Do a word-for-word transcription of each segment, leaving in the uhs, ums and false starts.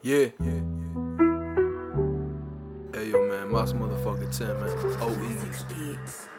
Yeah. Hey yo, man, Moss motherfucking ten, man. Oh, easy.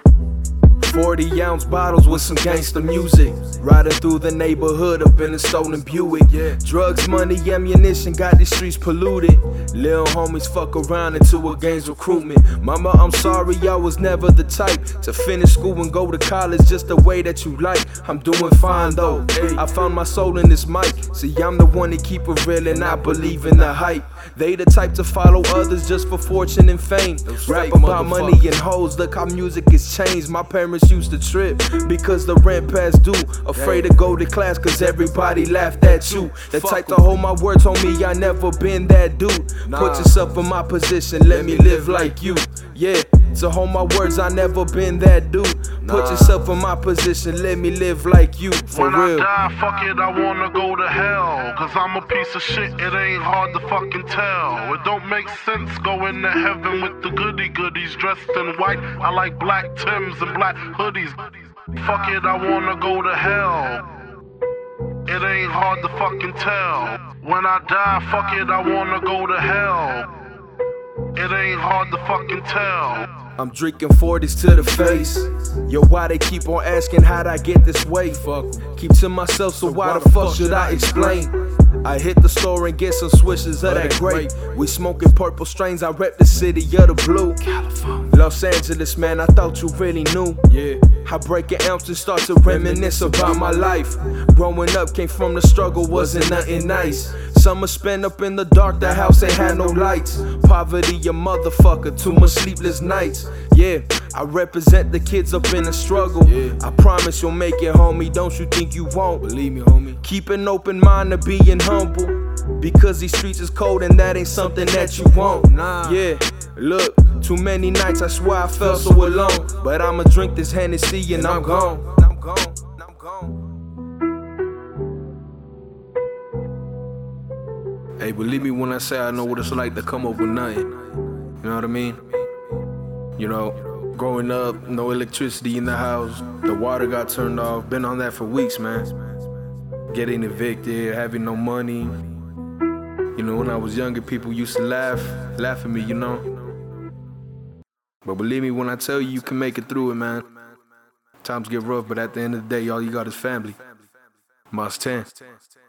forty ounce bottles with some gangster music. Riding through the neighborhood up in a stolen Buick. Yeah. Drugs, money, ammunition, got these streets polluted. Lil' homies fuck around into a gang's recruitment. Mama, I'm sorry, I was never the type to finish school and go to college just the way that you like. I'm doing fine though. I found my soul in this mic. See, I'm the one that keep it real and I believe in the hype. They the type to follow others just for fortune and fame. Rap about money and hoes, look how music has changed. My parents used to trip because the rent past due. Afraid to go to class cause everybody laughed at you. The type to hold my words on me, I never been that dude. Put yourself in my position, let me live like you. Yeah, to hold my words, I never been that dude. Put yourself in my position, let me live like you. For when real. When I die, fuck it, I wanna go to hell. Cause I'm a piece of shit, it ain't hard to fucking tell. It don't make sense going to heaven with the goody goodies dressed in white. I like black Tims and black hoodies. Fuck it, I wanna go to hell. It ain't hard to fucking tell. When I die, fuck it, I wanna go to hell. It ain't hard to fucking tell. I'm drinking forties to the face. Yo, why they keep on asking how'd I get this way? Fuck, keep to myself, so why the fuck should I explain? I hit the store and get some swishes of that grape. We smoking purple strains, I rep the city of the blue. Los Angeles, man, I thought you really knew. Yeah, I break an ounce and start to reminisce about my life. Growing up, came from the struggle, wasn't nothing nice. Summer spent up in the dark, the house ain't had no lights. Poverty, a motherfucker, too much sleepless nights. Yeah, I represent the kids up in the struggle. Yeah. I promise you'll make it, homie, don't you think you won't? Believe me, homie. Keep an open mind to being humble, because these streets is cold and that ain't something that you want. Nah. Yeah, look, too many nights I swear I felt so alone. But I'ma drink this Hennessy and I'm gone. I'm gone, I'm gone. Hey, believe me when I say I know what it's like to come up with nothing. You know what I mean? You know, growing up, no electricity in the house, the water got turned off, been on that for weeks, man. Getting evicted, having no money. You know, when I was younger, people used to laugh, laugh at me, you know. But believe me when I tell you, you can make it through it, man. Times get rough, but at the end of the day, all you got is family. Moss ten.